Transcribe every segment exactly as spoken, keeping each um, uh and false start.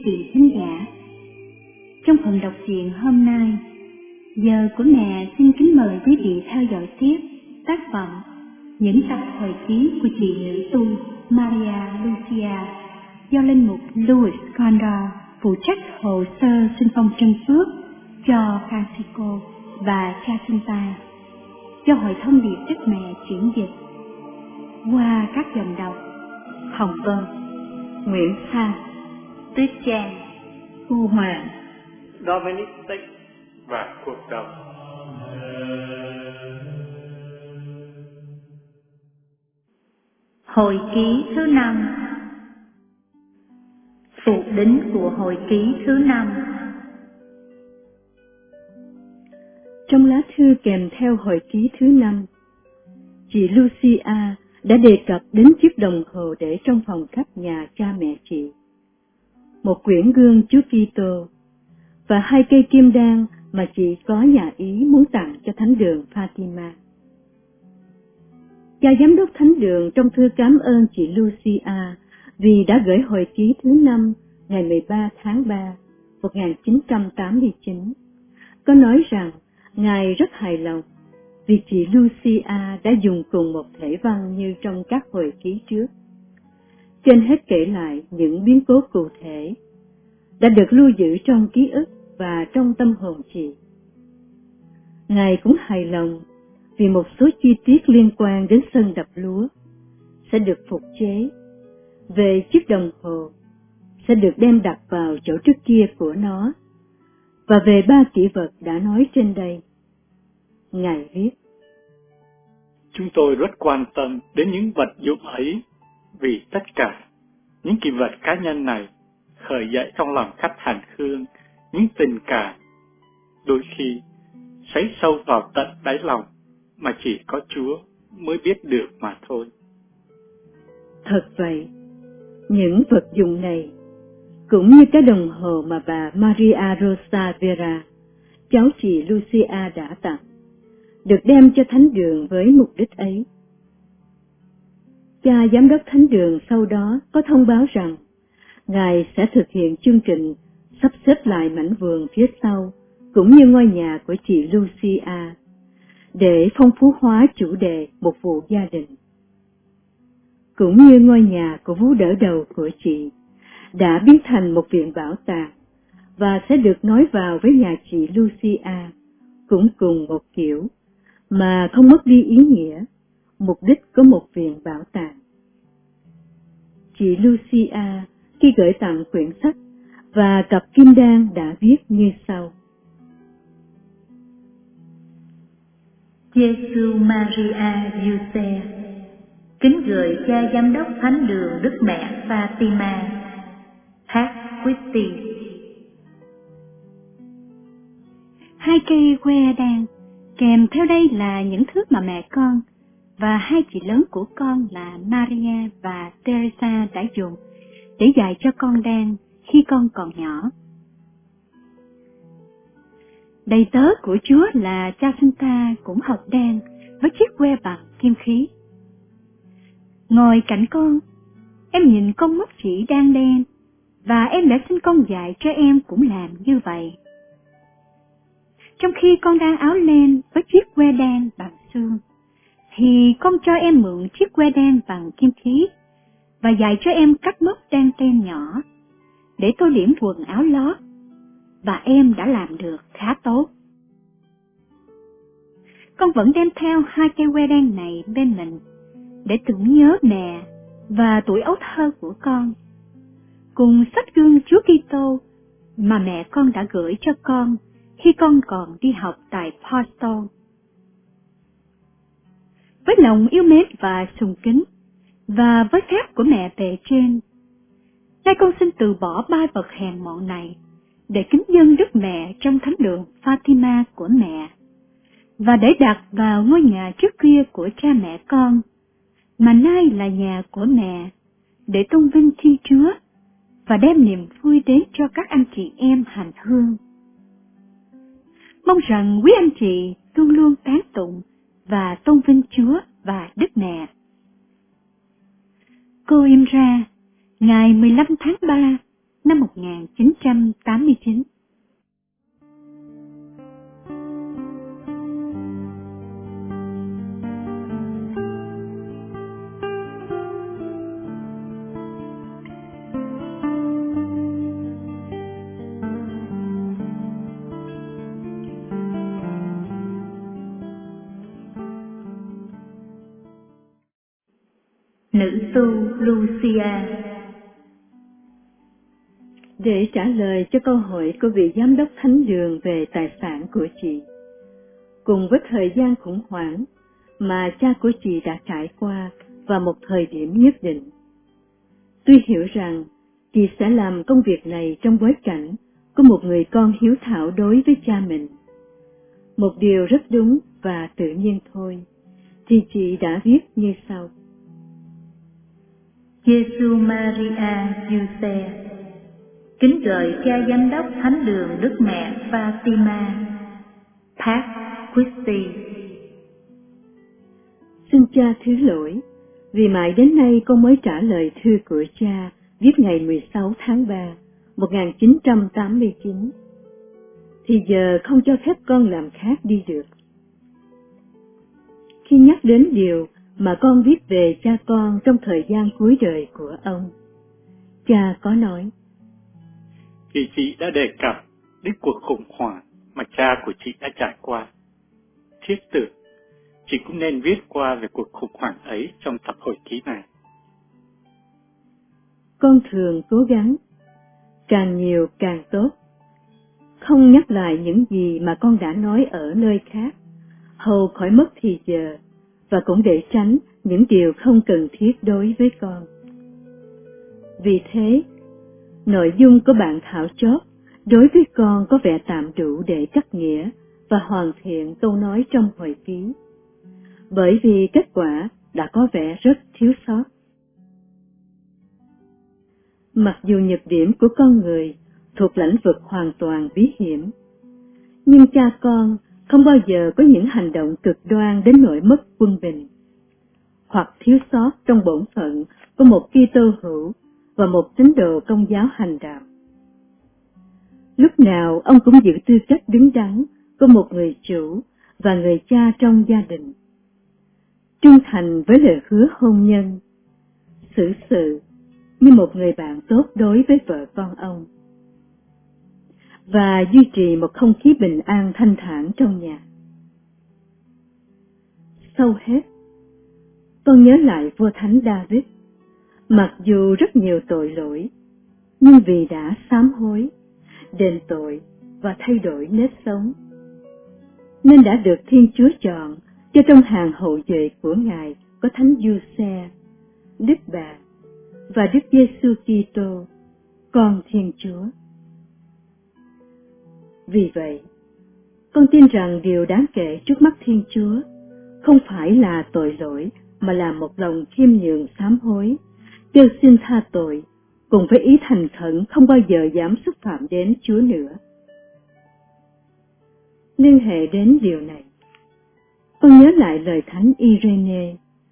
vị thính giả. Trong phần đọc truyện hôm nay, giờ của mẹ xin kính mời quý vị theo dõi tiếp tác phẩm Những tập hồi ký của chị nữ tu Maria Lucia do linh mục Louis Condor phụ trách hồ sơ xin phong chân phước cho Francisco và Jacinta do Hội Thông điệp Đức Mẹ chuyển dịch qua các dòng đọc Hồng Vân, Nguyễn Sang, Tuyết Trang, Thu Hoàng, Dominic Tích và cuộc đời. Hồi ký thứ năm. Phụ đính của hồi ký thứ năm. Trong lá thư kèm theo hồi ký thứ năm, chị Lucia đã đề cập đến chiếc đồng hồ để trong phòng khách nhà cha mẹ chị, một quyển gương Chúa Kitô và hai cây kim đan mà chị có nhà ý muốn tặng cho thánh đường Fatima. Cha giám đốc thánh đường trong thư cảm ơn chị Lucia vì đã gửi hồi ký thứ năm ngày mười ba tháng ba một nghìn chín trăm tám mươi chín, có nói rằng Ngài rất hài lòng vì chị Lucia đã dùng cùng một thể văn như trong các hồi ký trước. Trên hết kể lại những biến cố cụ thể đã được lưu giữ trong ký ức và trong tâm hồn chị. Ngài cũng hài lòng vì một số chi tiết liên quan đến sân đập lúa sẽ được phục chế, về chiếc đồng hồ sẽ được đem đặt vào chỗ trước kia của nó, và về ba kỷ vật đã nói trên đây. Ngài viết: Chúng tôi rất quan tâm đến những vật dụng ấy, vì tất cả những kỷ vật cá nhân này khởi dậy trong lòng khách hành hương những tình cảm đôi khi sấy sâu vào tận đáy lòng mà chỉ có Chúa mới biết được mà thôi. Thật vậy, những vật dụng này cũng như cái đồng hồ mà bà Maria Rosa Vera, cháu chị Lucia đã tặng, được đem cho thánh đường với mục đích ấy. Cha giám đốc thánh đường sau đó có thông báo rằng Ngài sẽ thực hiện chương trình sắp xếp lại mảnh vườn phía sau cũng như ngôi nhà của chị Lucia để phong phú hóa chủ đề một vụ gia đình. Cũng như ngôi nhà của vú đỡ đầu của chị đã biến thành một viện bảo tàng và sẽ được nối vào với nhà chị Lucia cũng cùng một kiểu mà không mất đi ý nghĩa, mục đích của một viện bảo tàng. Chị Lucia khi gửi tặng quyển sách và cặp kim đan đã viết như sau: Giêsu Maria Giuse, kính gửi cha giám đốc thánh đường Đức Mẹ Fatima, thác Christi. Hai cây que đan, kèm theo đây là những thứ mà mẹ con và hai chị lớn của con là Maria và Teresa đã dùng để dạy cho con đan khi con còn nhỏ. Đầy tớ của Chúa là Jacinta cũng học đan với chiếc que bằng kim khí. Ngồi cạnh con, em nhìn con móc chỉ đan đen, và em đã xin con dạy cho em cũng làm như vậy. Trong khi con đan áo len với chiếc que đan bằng xương, thì con cho em mượn chiếc que đan bằng kim khí và dạy cho em cắt móc đan ten nhỏ để tô điểm quần áo lót, và em đã làm được khá tốt. Con vẫn đem theo hai cây que đan này bên mình để tưởng nhớ mẹ và tuổi ấu thơ của con, cùng sách gương Chúa Kitô mà mẹ con đã gửi cho con khi con còn đi học tại Boston. Với lòng yêu mến và sùng kính, và với phép của mẹ bề trên, nay con xin từ bỏ ba vật hèn mọn này để kính dâng Đức Mẹ trong thánh đường Fatima của mẹ, và để đặt vào ngôi nhà trước kia của cha mẹ con, mà nay là nhà của mẹ, để tôn vinh Thiên Chúa và đem niềm vui đến cho các anh chị em hành hương. Mong rằng quý anh chị luôn luôn tán tụng và tôn vinh Chúa và Đức Mẹ. Cô im ra, ngày mười lăm tháng ba năm một nghìn chín trăm tám mươi chín. Nữ tu Lucia. Để trả lời cho câu hỏi của vị giám đốc thánh đường về tài sản của chị, cùng với thời gian khủng hoảng mà cha của chị đã trải qua vào một thời điểm nhất định, tôi hiểu rằng chị sẽ làm công việc này trong bối cảnh của một người con hiếu thảo đối với cha mình. Một điều rất đúng và tự nhiên thôi, thì chị đã viết như sau. Giêsu Maria Giuse, kính gửi cha giám đốc thánh đường Đức Mẹ Fatima, Pat Christie. Xin cha thứ lỗi, vì mãi đến nay con mới trả lời thư của cha viết ngày mười sáu tháng ba, một nghìn chín trăm tám mươi chín. Thì giờ không cho phép con làm khác đi được. Khi nhắc đến điều mà con viết về cha con trong thời gian cuối đời của ông, cha có nói: Vì chị đã đề cập đến cuộc khủng hoảng mà cha của chị đã trải qua, thiết tưởng chị cũng nên viết qua về cuộc khủng hoảng ấy trong tập hồi ký này. Con thường cố gắng, càng nhiều càng tốt, không nhắc lại những gì mà con đã nói ở nơi khác, hầu khỏi mất thì giờ, và cũng để tránh những điều không cần thiết đối với con. Vì thế, nội dung của bản thảo chót đối với con có vẻ tạm đủ để cắt nghĩa và hoàn thiện câu nói trong hồi ký, bởi vì kết quả đã có vẻ rất thiếu sót. Mặc dù nhược điểm của con người thuộc lĩnh vực hoàn toàn bí hiểm, nhưng cha con không bao giờ có những hành động cực đoan đến nỗi mất quân bình, hoặc thiếu sót trong bổn phận của một Kitô hữu và một tín đồ Công giáo hành đạo. Lúc nào ông cũng giữ tư cách đứng đắn của một người chủ và người cha trong gia đình, trung thành với lời hứa hôn nhân, xử sự như một người bạn tốt đối với vợ con ông, và duy trì một không khí bình an thanh thản trong nhà. Sau hết, con nhớ lại vua thánh David, mặc dù rất nhiều tội lỗi, nhưng vì đã sám hối, đền tội và thay đổi nếp sống, nên đã được Thiên Chúa chọn cho trong hàng hậu duệ của Ngài có Thánh Giuse, Đức Bà và Đức Giêsu Kitô, con Thiên Chúa. Vì vậy, con tin rằng điều đáng kể trước mắt Thiên Chúa không phải là tội lỗi, mà là một lòng khiêm nhường sám hối, kêu xin tha tội, cùng với ý thành khẩn không bao giờ dám xúc phạm đến Chúa nữa. Liên hệ đến điều này, con nhớ lại lời Thánh Irene: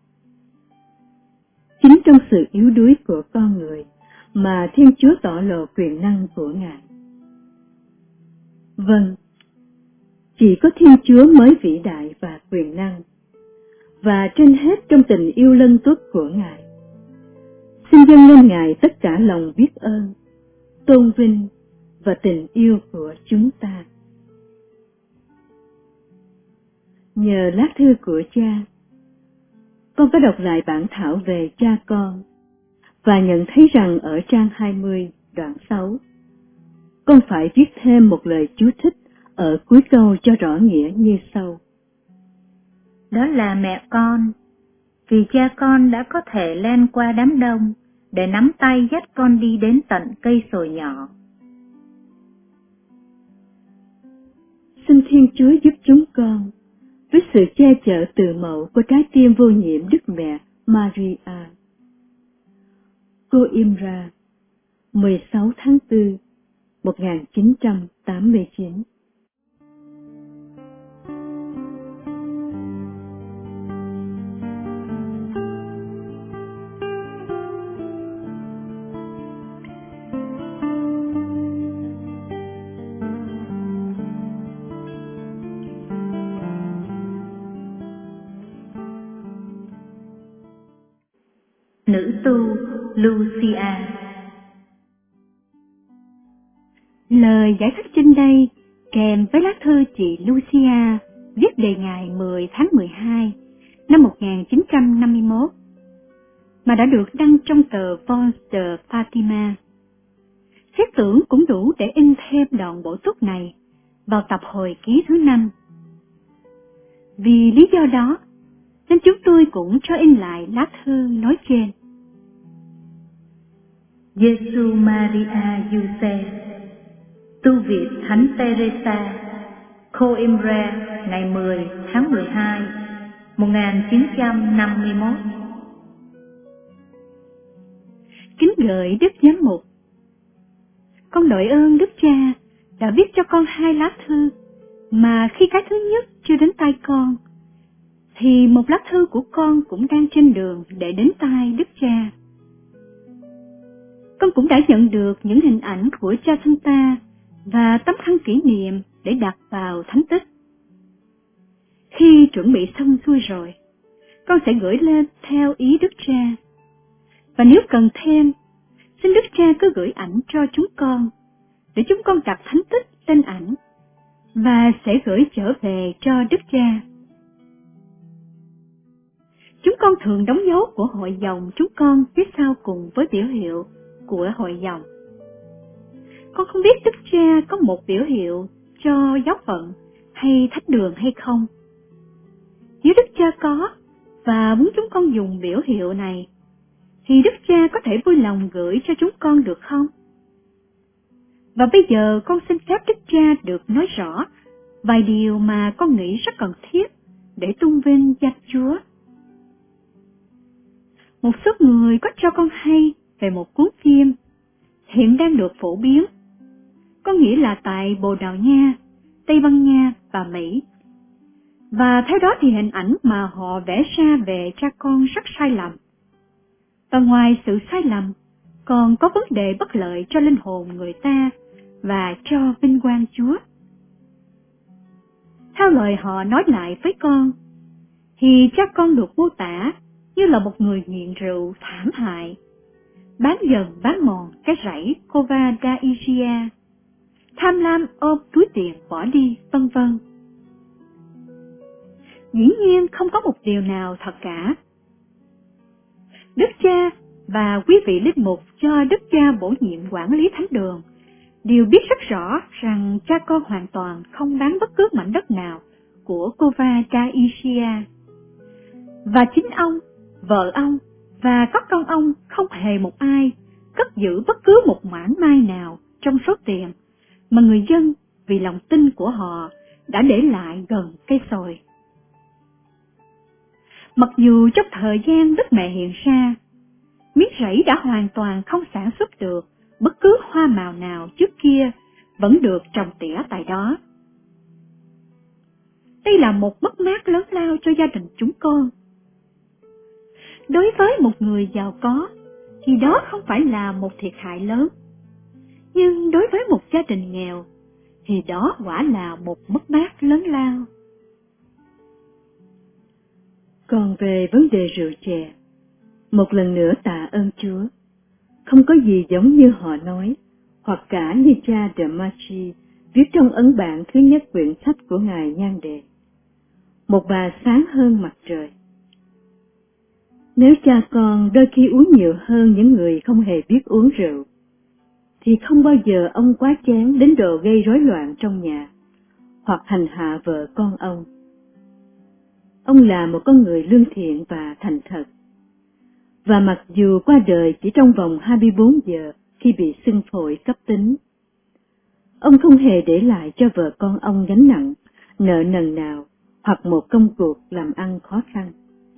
chính trong sự yếu đuối của con người mà Thiên Chúa tỏ lộ quyền năng của Ngài. Vâng, chỉ có Thiên Chúa mới vĩ đại và quyền năng, và trên hết trong tình yêu lân tuất của Ngài. Xin dâng lên Ngài tất cả lòng biết ơn, tôn vinh và tình yêu của chúng ta. Nhờ lá thư của cha, con có đọc lại bản thảo về cha con và nhận thấy rằng ở trang hai mươi, đoạn sáu, con phải viết thêm một lời chú thích ở cuối câu cho rõ nghĩa như sau. Đó là mẹ con, vì cha con đã có thể len qua đám đông để nắm tay dắt con đi đến tận cây sồi nhỏ. Xin Thiên Chúa giúp chúng con, với sự che chở từ mẫu của trái tim vô nhiễm Đức Mẹ Maria. Cô Imra, mười sáu tháng tư, một nghìn chín trăm tám mươi chín. nữ tu Lucia. Lời giải thích trên đây kèm với lá thư chị Lucia viết đề ngày mười tháng mười hai năm một nghìn chín trăm năm mươi mốt mà đã được đăng trong tờ Voz de Fatima. Xét tưởng cũng đủ để in thêm đoạn bổ túc này vào tập hồi ký thứ năm. Vì lý do đó, nên chúng tôi cũng cho in lại lá thư nói trên. Giêsu Maria Giuse, tu viện Thánh Teresa, Coimbra, ngày mười tháng mười hai, một nghìn chín trăm năm mươi mốt. Kính gửi Đức Giám mục, con đội ơn Đức Cha đã viết cho con hai lá thư, mà khi cái thứ nhất chưa đến tay con, thì một lá thư của con cũng đang trên đường để đến tay Đức Cha. Con cũng đã nhận được những hình ảnh của cha sinh ta và tấm khăn kỷ niệm để đặt vào thánh tích. Khi chuẩn bị xong xuôi rồi, con sẽ gửi lên theo ý Đức Cha. Và nếu cần thêm, xin Đức Cha cứ gửi ảnh cho chúng con, để chúng con đặt thánh tích lên ảnh, và sẽ gửi trở về cho Đức Cha. Chúng con thường đóng dấu của hội dòng chúng con phía sau cùng với biểu hiệu của hội dòng. Con không biết Đức Cha có một biểu hiệu cho giáo phận hay thánh đường hay không. Nếu Đức Cha có và muốn chúng con dùng biểu hiệu này, thì Đức Cha có thể vui lòng gửi cho chúng con được không? Và bây giờ con xin phép Đức Cha được nói rõ vài điều mà con nghĩ rất cần thiết để tôn vinh danh Chúa. Một số người có cho con hay về một cuốn phim hiện đang được phổ biến, có nghĩa là tại Bồ Đào Nha, Tây Ban Nha và Mỹ. Và theo đó thì hình ảnh mà họ vẽ ra về cha con rất sai lầm. Và ngoài sự sai lầm, còn có vấn đề bất lợi cho linh hồn người ta và cho vinh quang Chúa. Theo lời họ nói lại với con, thì cha con được mô tả như là một người nghiện rượu thảm hại, bán dần bán mòn cái rẫy Cova da Iria, tham lam ôm túi tiền bỏ đi, vân vân. Dĩ nhiên không có một điều nào thật cả. Đức Cha và quý vị linh mục cho Đức Cha bổ nhiệm quản lý thánh đường đều biết rất rõ rằng cha con hoàn toàn không bán bất cứ mảnh đất nào của Cova da Iria. Và chính ông, vợ ông và các con ông không hề một ai cất giữ bất cứ một mảnh mai nào trong số tiền mà người dân vì lòng tin của họ đã để lại gần cây sồi. Mặc dù trong thời gian Đức Mẹ hiện ra, miếng rẫy đã hoàn toàn không sản xuất được bất cứ hoa màu nào trước kia vẫn được trồng tỉa tại đó. Đây là một mất mát lớn lao cho gia đình chúng con. Đối với một người giàu có, thì đó không phải là một thiệt hại lớn. Nhưng đối với một gia đình nghèo, thì đó quả là một mất mát lớn lao. Còn về vấn đề rượu chè, một lần nữa tạ ơn Chúa. Không có gì giống như họ nói, hoặc cả như cha de Machi viết trong ấn bản thứ nhất quyển sách của Ngài Nhan Đề. Một bà sáng hơn mặt trời. Nếu cha con đôi khi uống nhiều hơn những người không hề biết uống rượu, thì không bao giờ ông quá chén đến độ gây rối loạn trong nhà, hoặc hành hạ vợ con ông. Ông là một con người lương thiện và thành thật. Và mặc dù qua đời chỉ trong vòng hai mươi bốn giờ khi bị sưng phổi cấp tính, ông không hề để lại cho vợ con ông gánh nặng, nợ nần nào hoặc một công cuộc làm ăn khó khăn.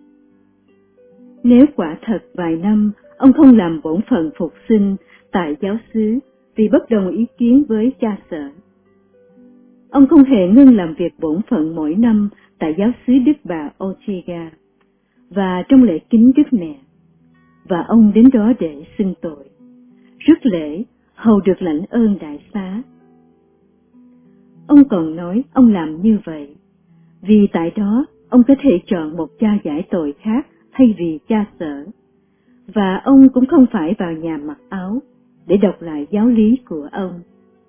Nếu quả thật vài năm ông không làm bổn phận phục sinh tại giáo xứ vì bất đồng ý kiến với cha sở, ông không hề ngưng làm việc bổn phận mỗi năm tại giáo xứ Đức Bà Ortega và trong lễ kính Đức Mẹ, và ông đến đó để xưng tội, rước lễ, hầu được lãnh ơn đại xá. Ông còn nói ông làm như vậy vì tại đó ông có thể chọn một cha giải tội khác thay vì cha sở, và ông cũng không phải vào nhà mặc áo để đọc lại giáo lý của ông.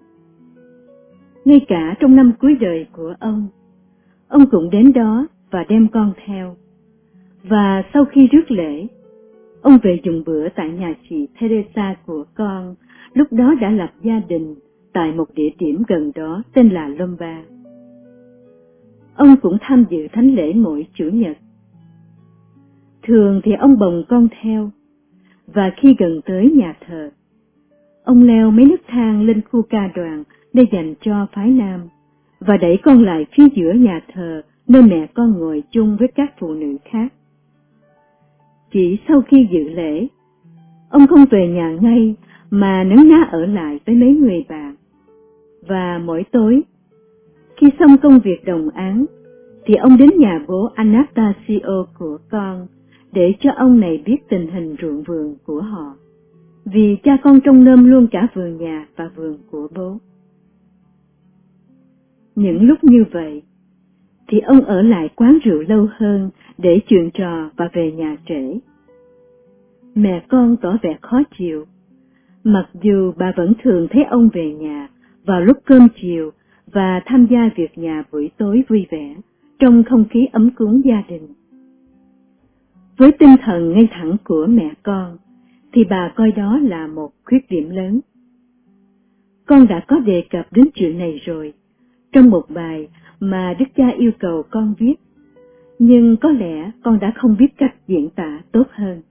Ngay cả trong năm cuối đời của ông, ông cũng đến đó và đem con theo. Và sau khi rước lễ, ông về dùng bữa tại nhà chị Teresa của con, lúc đó đã lập gia đình tại một địa điểm gần đó tên là Lomba. Ông cũng tham dự thánh lễ mỗi Chủ nhật. Thường thì ông bồng con theo, và khi gần tới nhà thờ, ông leo mấy nấc thang lên khu ca đoàn để dành cho phái nam, và đẩy con lại phía giữa nhà thờ nơi mẹ con ngồi chung với các phụ nữ khác. Chỉ sau khi dự lễ, ông không về nhà ngay mà nấn ná ở lại với mấy người bạn. Và mỗi tối, khi xong công việc đồng áng, thì ông đến nhà bố Anastasio của con để cho ông này biết tình hình ruộng vườn của họ, vì cha con trông nom luôn cả vườn nhà và vườn của bố. Những lúc như vậy, thì ông ở lại quán rượu lâu hơn để chuyện trò và về nhà trễ. Mẹ con tỏ vẻ khó chịu, mặc dù bà vẫn thường thấy ông về nhà vào lúc cơm chiều và tham gia việc nhà buổi tối vui vẻ, trong không khí ấm cúng gia đình. Với tinh thần ngay thẳng của mẹ con, thì bà coi đó là một khuyết điểm lớn. Con đã có đề cập đến chuyện này rồi, trong một bài mà Đức Cha yêu cầu con viết, nhưng có lẽ con đã không biết cách diễn tả tốt hơn.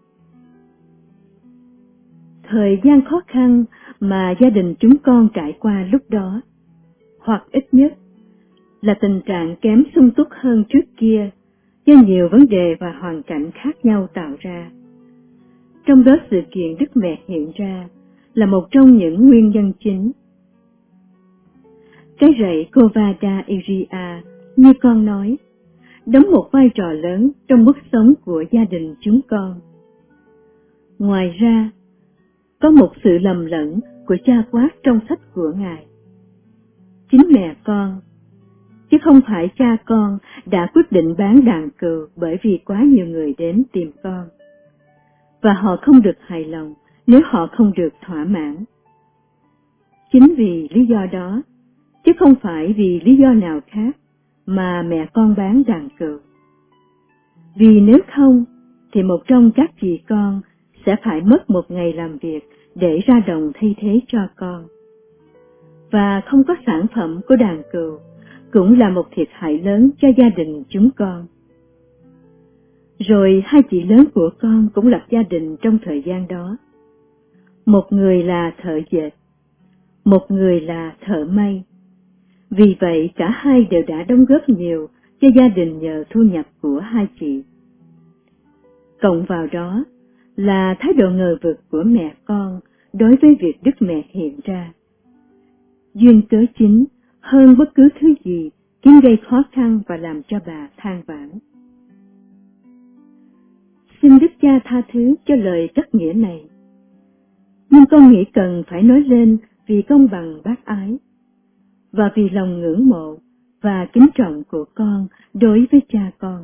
Thời gian khó khăn mà gia đình chúng con trải qua lúc đó, hoặc ít nhất là tình trạng kém sung túc hơn trước kia do nhiều vấn đề và hoàn cảnh khác nhau tạo ra. Trong đó sự kiện Đức Mẹ hiện ra là một trong những nguyên nhân chính. Cái rẫy Covada Iria, như con nói, đóng một vai trò lớn trong mức sống của gia đình chúng con. Ngoài ra, có một sự lầm lẫn của cha quát trong sách của Ngài. Chính mẹ con, chứ không phải cha con, đã quyết định bán đàn cừu bởi vì quá nhiều người đến tìm con. Và họ không được hài lòng nếu họ không được thỏa mãn. Chính vì lý do đó, chứ không phải vì lý do nào khác, mà mẹ con bán đàn cừu. Vì nếu không, thì một trong các chị con sẽ phải mất một ngày làm việc để ra đồng thay thế cho con. Và không có sản phẩm của đàn cừu cũng là một thiệt hại lớn cho gia đình chúng con. Rồi hai chị lớn của con cũng lập gia đình trong thời gian đó. Một người là thợ dệt, một người là thợ may. Vì vậy cả hai đều đã đóng góp nhiều cho gia đình nhờ thu nhập của hai chị. Cộng vào đó là thái độ ngờ vực của mẹ con đối với việc Đức Mẹ hiện ra. Duyên cớ chính hơn bất cứ thứ gì khiến gây khó khăn và làm cho bà than vãn. Xin Đức Cha tha thứ cho lời cắt nghĩa này, nhưng con nghĩ cần phải nói lên vì công bằng bác ái, và vì lòng ngưỡng mộ và kính trọng của con đối với cha con.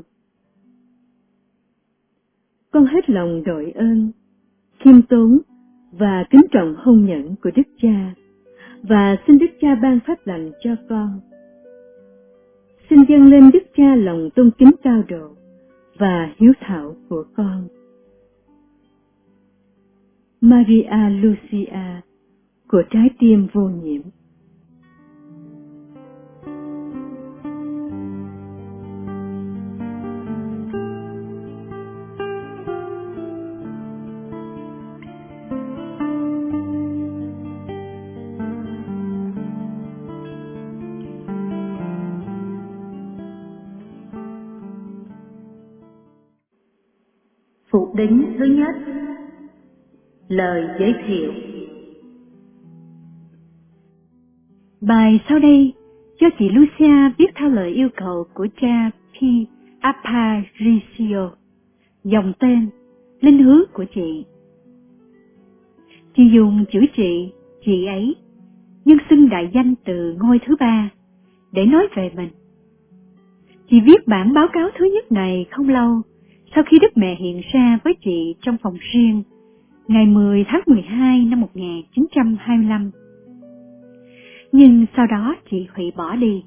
Con hết lòng đội ơn, khiêm tốn và kính trọng hôn nhẫn của Đức Cha, và xin Đức Cha ban phép lành cho con. Xin dâng lên Đức Cha lòng tôn kính cao độ và hiếu thảo của con. Maria Lucia của trái tim vô nhiễm. Phục đính thứ nhất. Lời giới thiệu. Bài sau đây cho chị Lucia viết theo lời yêu cầu của cha P. Aparicio, dòng tên, linh hướng của chị. Chị dùng chữ chị, chị ấy, nhưng xưng đại danh từ ngôi thứ ba để nói về mình. Chị viết bản báo cáo thứ nhất này không lâu sau khi Đức Mẹ hiện ra với chị trong phòng riêng ngày mười tháng mười hai năm một nghìn chín trăm hai mươi lăm. Nhưng sau đó chị hủy bỏ đi.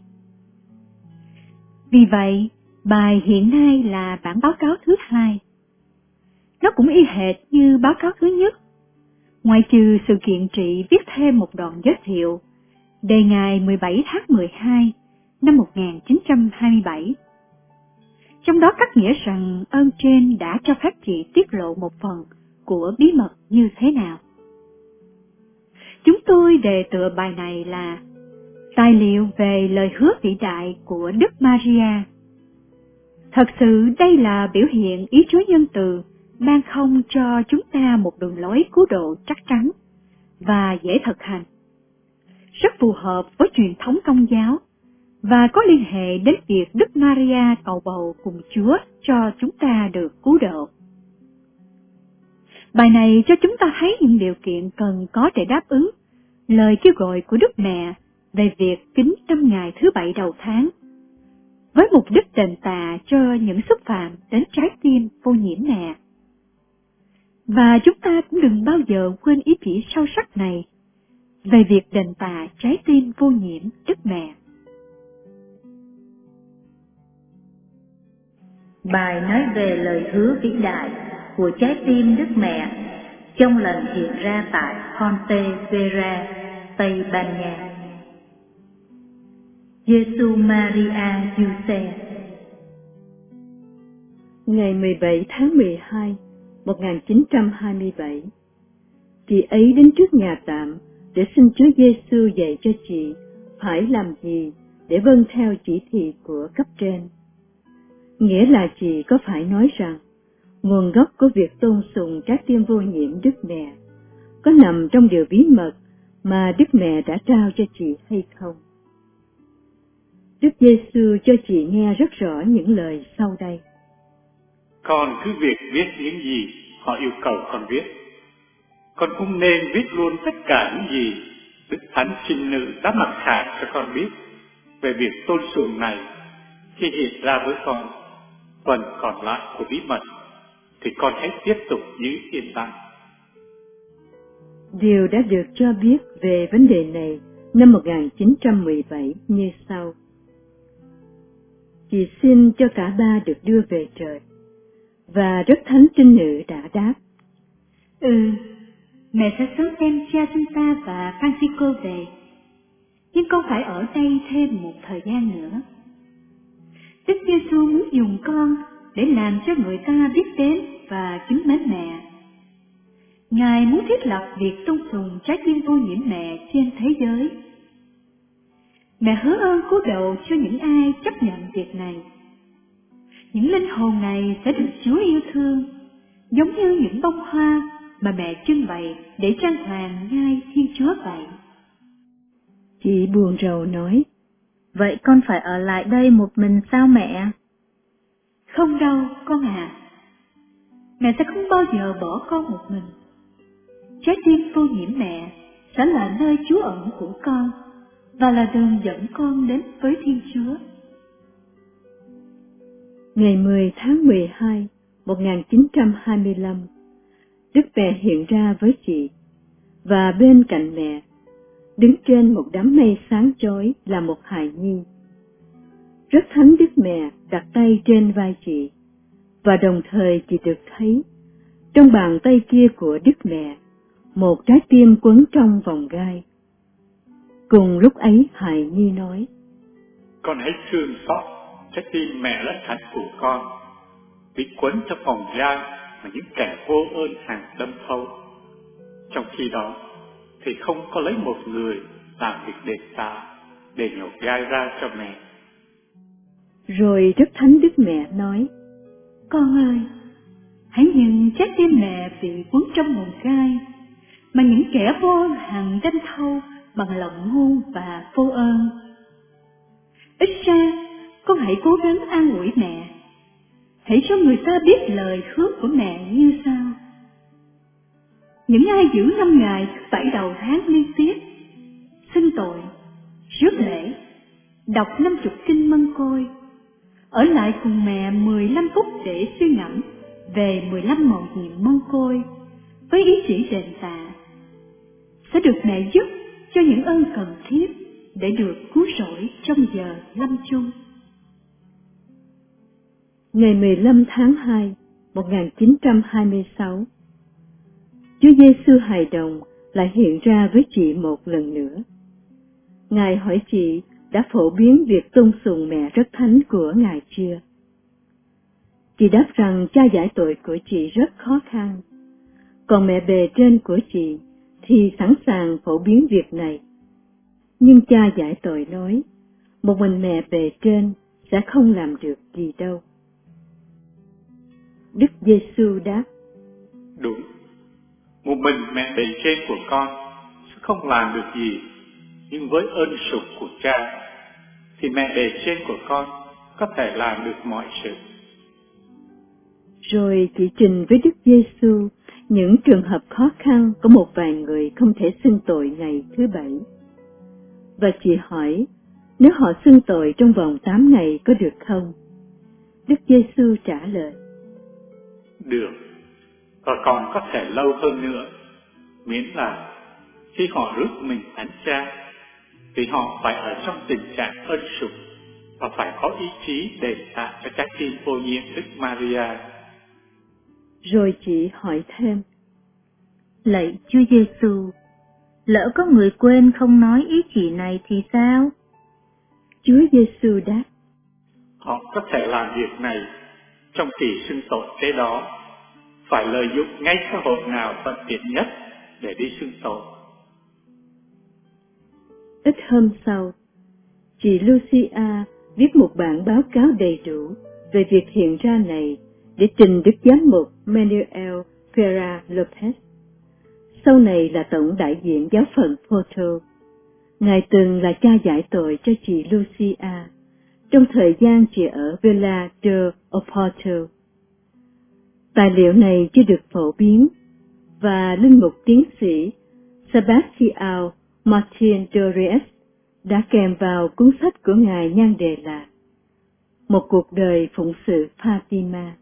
Vì vậy, bài hiện nay là bản báo cáo thứ hai. Nó cũng y hệt như báo cáo thứ nhất, ngoại trừ sự kiện chị viết thêm một đoạn giới thiệu đề ngày mười bảy tháng mười hai năm một nghìn chín trăm hai mươi bảy. Trong đó cắt nghĩa rằng ơn trên đã cho phép chị tiết lộ một phần của bí mật như thế nào. Chúng tôi đề tựa bài này là tài liệu về lời hứa vĩ đại của Đức Maria. Thật sự đây là biểu hiện ý Chúa nhân từ ban không cho chúng ta một đường lối cứu độ chắc chắn và dễ thực hành, rất phù hợp với truyền thống Công giáo và có liên hệ đến việc Đức Maria cầu bầu cùng Chúa cho chúng ta được cứu độ. Bài này cho chúng ta thấy những điều kiện cần có để đáp ứng lời kêu gọi của Đức Mẹ về việc kính năm ngày thứ bảy đầu tháng, với mục đích đền tạ cho những xúc phạm đến trái tim vô nhiễm mẹ. Và chúng ta cũng đừng bao giờ quên ý chỉ sâu sắc này về việc đền tạ trái tim vô nhiễm Đức Mẹ. Bài nói về lời hứa vĩ đại của trái tim Đức Mẹ trong lần hiện ra tại Pontevedra, Tây Ban Nha. Giêsu Maria Giuse. Ngày mười bảy tháng mười hai, một nghìn chín trăm hai mươi bảy, chị ấy đến trước nhà tạm để xin Chúa Giêsu dạy cho chị phải làm gì để vâng theo chỉ thị của cấp trên. Nghĩa là chị có phải nói rằng nguồn gốc của việc tôn sùng trái tim vô nhiễm Đức Mẹ có nằm trong điều bí mật mà Đức Mẹ đã trao cho chị hay không? Đức Giêsu cho chị nghe rất rõ những lời sau đây. Con cứ việc viết những gì họ yêu cầu con viết. Con cũng nên viết luôn tất cả những gì Đức Thánh Trinh Nữ đã mặc khải cho con biết về việc tôn sùng này khi hiện ra với con. Phần còn lại của bí mật thì con hãy tiếp tục giữ yên lặng. Điều đã được cho biết về vấn đề này năm một nghìn chín trăm mười bảy như sau. Chị xin cho cả ba được đưa về trời. Và Đức Thánh Trinh Nữ đã đáp. Ừ, mẹ sẽ sớm đem Jacinta và Francisco về. Nhưng con phải ở đây thêm một thời gian nữa. Đức Giêsu muốn dùng con để làm cho người ta biết đến và kính mến mẹ. Ngài muốn thiết lập việc tôn sùng trái tim vô nhiễm mẹ trên thế giới. Mẹ hứa ơn cứu độ cho những ai chấp nhận việc này. Những linh hồn này sẽ được Chúa yêu thương, giống như những bông hoa mà mẹ trưng bày để trang hoàng ngai Thiên Chúa vậy. Chị buồn rầu nói, vậy con phải ở lại đây một mình sao mẹ? Không đâu, con à. Mẹ sẽ không bao giờ bỏ con một mình. Trái tim vô nhiễm mẹ sẽ là nơi trú ẩn của con và là đường dẫn con đến với Thiên Chúa. Ngày mười tháng mười hai, một nghìn chín trăm hai mươi lăm, Đức Mẹ hiện ra với chị, và bên cạnh mẹ, đứng trên một đám mây sáng chói là một hài nhi. Rất thánh Đức Mẹ đặt tay trên vai chị, và đồng thời chị được thấy, trong bàn tay kia của Đức Mẹ, một trái tim quấn trong vòng gai. Cùng lúc ấy hài nhi nói, con hãy thương xót trái tim mẹ lẫn thánh của con, bị quấn trong vòng gai mà những kẻ vô ơn hàng đâm thâu. Trong khi đó thì không có lấy một người làm việc đền tạ để nhổ gai ra cho mẹ. Rồi Đức Thánh Đức Mẹ nói, con ơi, hãy nhìn trái tim mẹ bị quấn trong vòng gai mà những kẻ vô ơn hằng đâm thâu bằng lòng ngu và vô ơn. Ít ra con hãy cố gắng an ủi mẹ, hãy cho người ta biết lời hứa của mẹ như sau. Những ai giữ năm ngày thứ bảy đầu tháng liên tiếp, xưng tội, rước lễ, đọc năm chục kinh mân côi, ở lại cùng mẹ mười lăm phút để suy ngẫm về mười lăm mầu nhiệm mân côi với ý chỉ đền tạ sẽ được mẹ giúp cho những ơn cần thiết để được cứu rỗi trong giờ lâm chung. Ngày mười lăm tháng hai, một nghìn chín trăm hai mươi sáu, Chúa Giêsu hài đồng lại hiện ra với chị một lần nữa. Ngài hỏi chị đã phổ biến việc tôn sùng mẹ rất thánh của Ngài chưa? Chị đáp rằng cha giải tội của chị rất khó khăn, còn mẹ bề trên của chị thì sẵn sàng phổ biến việc này. Nhưng cha giải tội nói, một mình mẹ bề trên sẽ không làm được gì đâu. Đức Giêsu đáp, đúng, một mình mẹ bề trên của con sẽ không làm được gì, nhưng với ơn sủng của cha thì mẹ bề trên của con có thể làm được mọi sự. Rồi chị trình với Đức Giêsu những trường hợp khó khăn có một vài người không thể xưng tội ngày thứ bảy. Và chị hỏi, nếu họ xưng tội trong vòng tám ngày có được không? Đức Giêsu trả lời, được, và còn có thể lâu hơn nữa, miễn là khi họ rước mình thánh cha, vì họ phải ở trong tình trạng ân sủng và phải có ý chí đền tạ cho trái tim vô nhiễm Đức Maria. Rồi chị hỏi thêm, lạy Chúa Giêsu, lỡ có người quên không nói ý chỉ này thì sao? Chúa Giêsu đáp, họ có thể làm việc này trong kỳ xưng tội kế đó, phải lợi dụng ngay cơ hội nào thuận tiện nhất để đi xưng tội. Ít hôm sau, chị Lucia viết một bản báo cáo đầy đủ về việc hiện ra này để trình Đức Giám mục Manuel Ferra Lopez, sau này là tổng đại diện giáo phận Porto. Ngài từng là cha giải tội cho chị Lucia trong thời gian chị ở Villa de Oporto. Tài liệu này chưa được phổ biến, và linh mục tiến sĩ Sebastião Martin Torres đã kèm vào cuốn sách của Ngài nhan đề là Một cuộc đời phụng sự Fatima.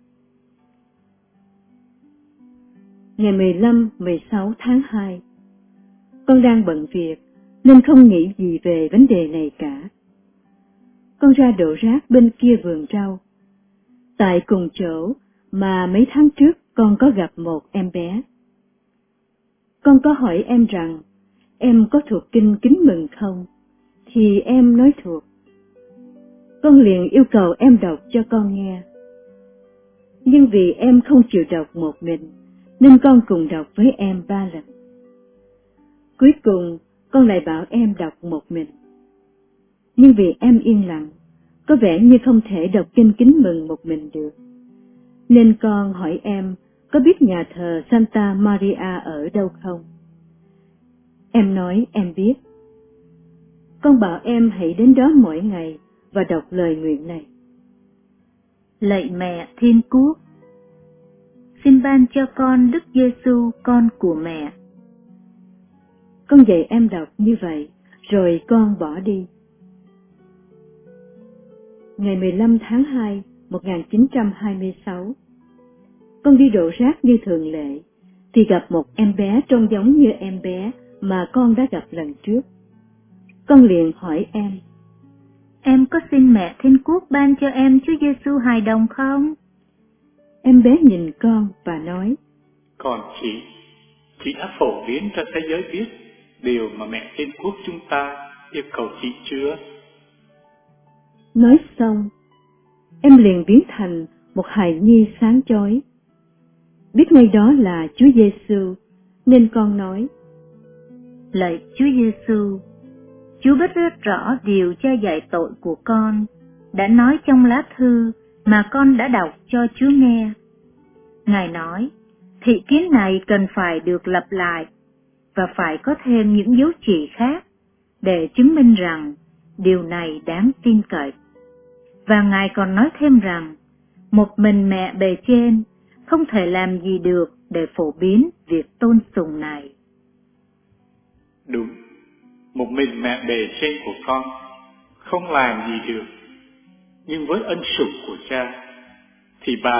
Ngày mười lăm mười sáu tháng hai, con đang bận việc nên không nghĩ gì về vấn đề này cả. Con ra đổ rác bên kia vườn rau, tại cùng chỗ mà mấy tháng trước con có gặp một em bé. Con có hỏi em rằng em có thuộc kinh Kính Mừng không, thì em nói thuộc. Con liền yêu cầu em đọc cho con nghe. Nhưng vì em không chịu đọc một mình, nên con cùng đọc với em ba lần. Cuối cùng, con lại bảo em đọc một mình. Nhưng vì em yên lặng, có vẻ như không thể đọc kinh Kính Mừng một mình được, nên con hỏi em có biết nhà thờ Santa Maria ở đâu không? Em nói em biết. Con bảo em hãy đến đó mỗi ngày và đọc lời nguyện này. Lạy mẹ Thiên Quốc, xin ban cho con Đức Giêsu con của mẹ. Con dạy em đọc như vậy, rồi con bỏ đi. Ngày mười lăm tháng hai, một nghìn chín trăm hai mươi sáu, con đi đổ rác như thường lệ, thì gặp một em bé trông giống như em bé mà con đã gặp lần trước. Con liền hỏi em, em có xin mẹ Thiên Quốc ban cho em Chúa Giêsu hài đồng không? Em bé nhìn con và nói, còn chị, chị đã phổ biến cho thế giới biết điều mà mẹ Thiên Quốc chúng ta yêu cầu chị chưa? Nói xong, em liền biến thành một hài nhi sáng chói. Biết ngay đó là Chúa Giêsu, nên con nói, lạy Chúa Giêsu, Chúa biết rất rõ điều cha dạy tội của con, đã nói trong lá thư mà con đã đọc cho Chúa nghe. Ngài nói, thị kiến này cần phải được lặp lại, và phải có thêm những dấu chỉ khác, để chứng minh rằng điều này đáng tin cậy. Và Ngài còn nói thêm rằng, một mình mẹ bề trên không thể làm gì được để phổ biến việc tôn sùng này. Đúng, một mình mẹ bề trên của con không làm gì được, nhưng với ân sủng của cha thì bà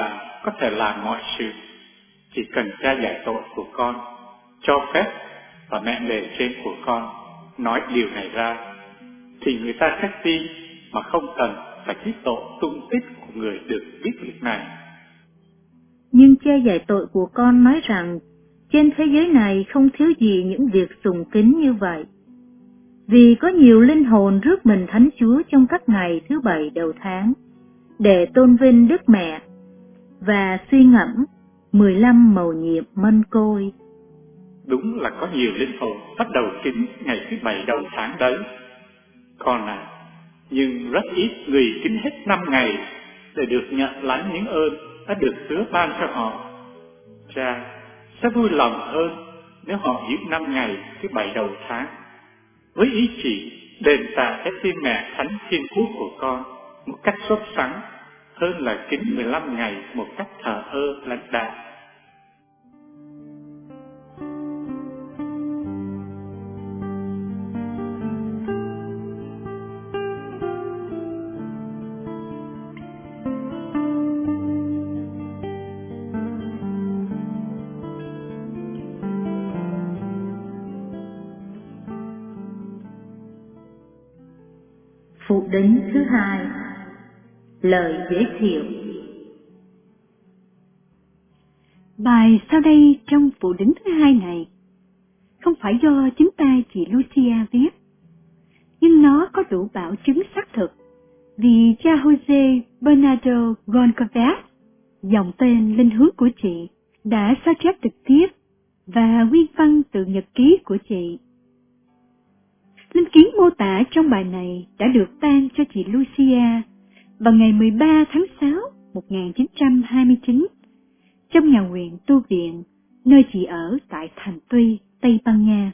có thể làm mọi sự. Chỉ cần cha giải tội của con, cho phép và mẹ bề trên của con nói điều này ra, thì người ta sẽ tin mà không cần phải tiết lộ tung tích của người được biết việc này. Nhưng cha dạy tội của con nói rằng trên thế giới này không thiếu gì những việc sùng kính như vậy. Vì có nhiều linh hồn rước mình Thánh Chúa trong các ngày thứ bảy đầu tháng, để tôn vinh Đức Mẹ và suy ngẫm mười lăm mầu nhiệm mân côi. Đúng là có nhiều linh hồn bắt đầu kính ngày thứ bảy đầu tháng đấy. Con à, nhưng rất ít người kính hết năm ngày để được nhận lãnh những ơn đã được hứa ban cho họ. Cha sẽ vui lòng hơn nếu họ giữ năm ngày thứ bảy đầu tháng, với ý chỉ đền tạ cái tin mẹ Thánh Thiên Quốc của con một cách sốt sắng hơn là kính mười lăm ngày một cách thờ ơ lãnh đạm. Phụ đính thứ hai, lời giới thiệu. Bài sau đây trong phụ đính thứ hai này không phải do chính tay chị Lucia viết, nhưng nó có đủ bảo chứng xác thực vì cha Jose Bernardo Goncalves, dòng tên linh hướng của chị, đã sao chép trực tiếp và nguyên văn từ nhật ký của chị. Linh kiến mô tả trong bài này đã được ban cho chị Lucia vào ngày mười ba tháng sáu một nghìn chín trăm hai mươi chín trong nhà nguyện tu viện nơi chị ở tại thành Tuy, Tây Ban Nha.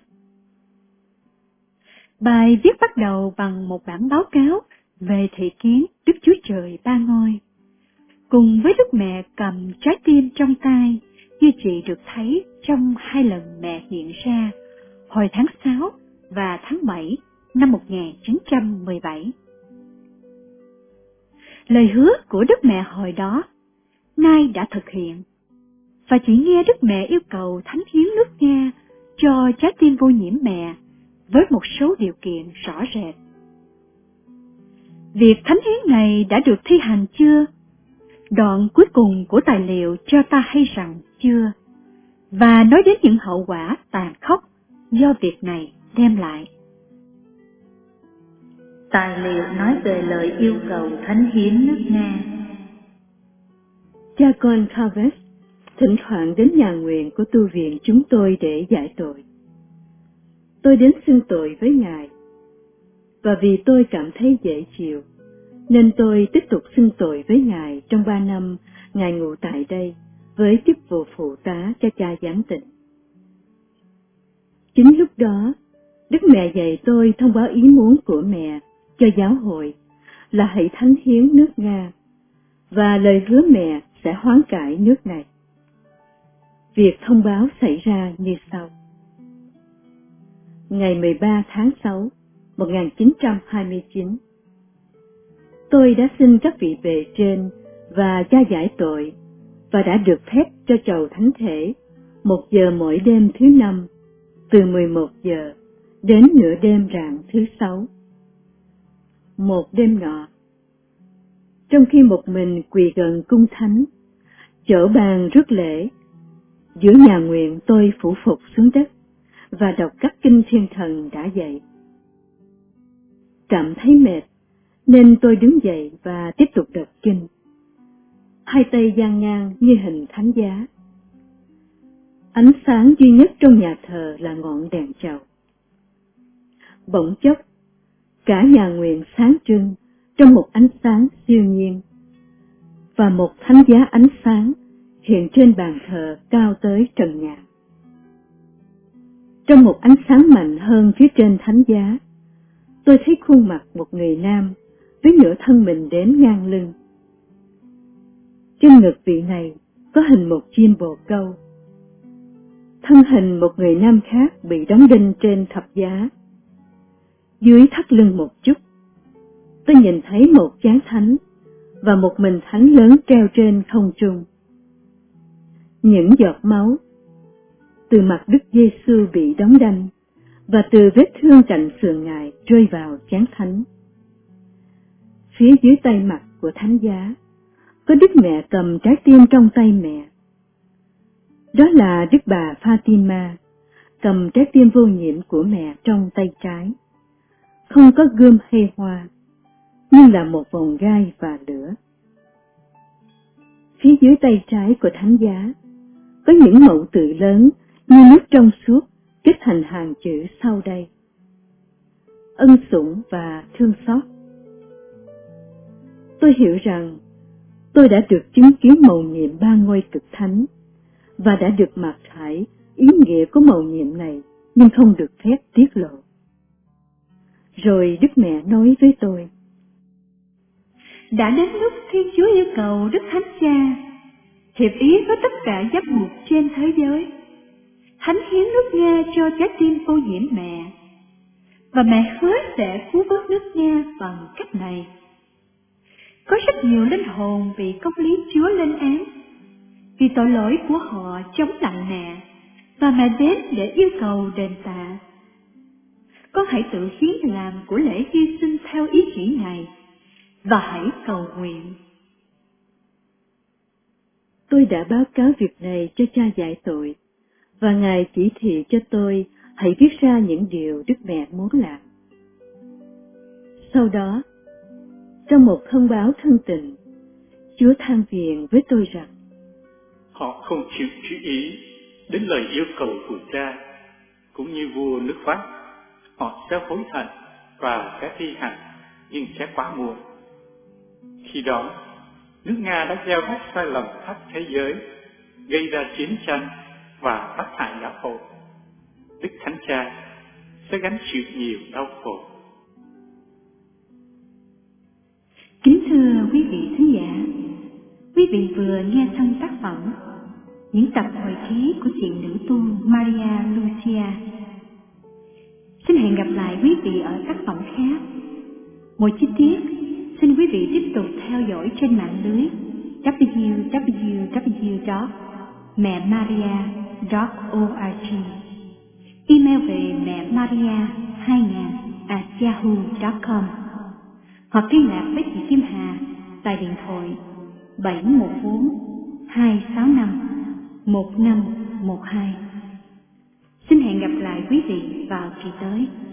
Bài viết bắt đầu bằng một bản báo cáo về thị kiến Đức Chúa Trời Ba Ngôi, cùng với Đức Mẹ cầm trái tim trong tay như chị được thấy trong hai lần mẹ hiện ra hồi tháng sáu và tháng bảy năm một nghìn chín trăm mười bảy. Lời hứa của Đức Mẹ hồi đó nay đã thực hiện, và chỉ nghe Đức Mẹ yêu cầu thánh hiến nước Nga cho trái tim vô nhiễm mẹ với một số điều kiện rõ rệt. Việc thánh hiến này đã được thi hành chưa? Đoạn cuối cùng của tài liệu cho ta hay rằng chưa, và nói đến những hậu quả tàn khốc do việc này đem lại. Tài liệu nói về lời yêu cầu thánh hiến nước Nga. Cha Goncalves thỉnh thoảng đến nhà nguyện của tu viện chúng tôi để giải tội. Tôi đến xưng tội với Ngài, và vì tôi cảm thấy dễ chịu, nên tôi tiếp tục xưng tội với Ngài trong ba năm Ngài ngụ tại đây với chức vụ phụ tá cho cha giám tịnh. Chính lúc đó, Đức Mẹ dạy tôi thông báo ý muốn của mẹ cho giáo hội là hãy thánh hiến nước Nga, và lời hứa mẹ sẽ hoán cải nước này. Việc thông báo xảy ra như sau. Ngày mười ba tháng sáu một nghìn chín trăm hai mươi chín, tôi đã xin các vị bề trên và cha giải tội và đã được phép cho chầu thánh thể một giờ mỗi đêm thứ năm, từ mười một giờ đến nửa đêm rạng thứ sáu. Một đêm nọ, trong khi một mình quỳ gần cung thánh, chỗ bàn rước lễ, giữa nhà nguyện tôi phủ phục xuống đất và đọc các kinh thiên thần đã dạy. Cảm thấy mệt, nên tôi đứng dậy và tiếp tục đọc kinh. Hai tay dang ngang như hình thánh giá. Ánh sáng duy nhất trong nhà thờ là ngọn đèn chầu. Bỗng chốc, cả nhà nguyện sáng trưng trong một ánh sáng siêu nhiên, và một thánh giá ánh sáng hiện trên bàn thờ cao tới trần nhà. Trong một ánh sáng mạnh hơn phía trên thánh giá, tôi thấy khuôn mặt một người nam với nửa thân mình đến ngang lưng. Trên ngực vị này có hình một chim bồ câu. Thân hình một người nam khác bị đóng đinh trên thập giá. Dưới thắt lưng một chút, tôi nhìn thấy một chán thánh và một mình thánh lớn treo trên không trung. những giọt máu từ mặt Đức Giêsu bị đóng đinh và từ vết thương cạnh sườn Ngài rơi vào chén thánh. Phía dưới tay mặt của thánh giá có Đức Mẹ cầm trái tim trong tay mẹ. Đó là Đức Bà Fatima cầm trái tim vô nhiễm của mẹ trong tay trái. Không có gươm hay hoa, nhưng là một vòng gai và lửa. Phía dưới tay trái của thánh giá có những mẫu tự lớn như nước trong suốt kết thành hàng chữ sau đây: ân sủng và thương xót. Tôi hiểu rằng tôi đã được chứng kiến mầu nhiệm ba ngôi cực thánh và đã được mặc khải ý nghĩa của mầu nhiệm này, nhưng không được phép tiết lộ. Rồi Đức Mẹ nói với tôi: đã đến lúc Thiên Chúa yêu cầu Đức Thánh Cha hiệp ý với tất cả giám mục trên thế giới, thánh hiến nước Nga cho trái tim vô nhiễm mẹ, và mẹ hứa sẽ cứu vớt nước Nga bằng cách này. Có rất nhiều linh hồn bị công lý Chúa lên án vì tội lỗi của họ chống lại mẹ, và mẹ đến để yêu cầu đền tạ. Con hãy tự hiến làm của lễ hy sinh theo ý chỉ này, và hãy cầu nguyện. Tôi đã báo cáo việc này cho cha giải tội, và Ngài chỉ thị cho tôi hãy viết ra những điều Đức Mẹ muốn làm. Sau đó, trong một thông báo thân tình, Chúa than phiền với tôi rằng họ không chịu chú ý đến lời yêu cầu của cha, cũng như vua nước Pháp. Họ sẽ hối hận và sẽ thi hành, nhưng sẽ quá muộn. Khi đó, nước Nga đã gieo rắc sai lầm khắp thế giới, gây ra chiến tranh và bắt hại giáo hội. Đức Thánh Cha sẽ gánh chịu nhiều đau khổ. Kính thưa quý vị thính giả, quý vị vừa nghe xong tác phẩm Những tập hồi ký của chị nữ tu Maria Lucia. Xin hẹn gặp lại quý vị ở tác phẩm khác. Một chi tiết, xin quý vị tiếp tục theo dõi trên mạng lưới w w w chấm mẹ maria chấm org, email về mẹ maria hai nghìn a yahoo chấm com, hoặc liên lạc với chị Kim Hà tại điện thoại bảy một bốn hai sáu năm một năm một hai. Xin hẹn gặp lại quý vị vào kỳ tới.